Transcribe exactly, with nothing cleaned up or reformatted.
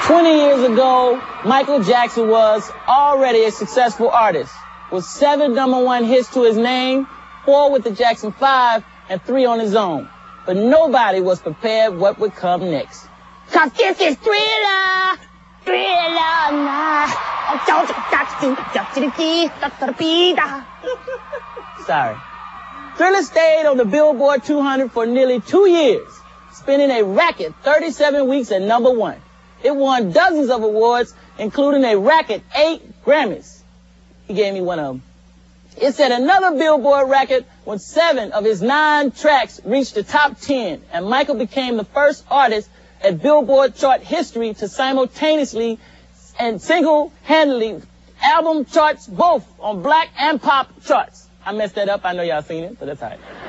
twenty years ago, Michael Jackson was already a successful artist, with seven number one hits to his name, four with the Jackson five, and three on his own. But nobody was prepared what would come next. Cause this is Thriller! Thriller now! Sorry. Thriller stayed on the Billboard two hundred for nearly two years, spending a racket thirty-seven weeks at number one. It won dozens of awards, including a racket eight Grammys. He gave me one of them. It set another Billboard record when seven of his nine tracks reached the top ten, and Michael became the first artist at Billboard chart history to simultaneously and single-handedly album charts both on black and pop charts. I messed that up. I know y'all seen it, but that's all right.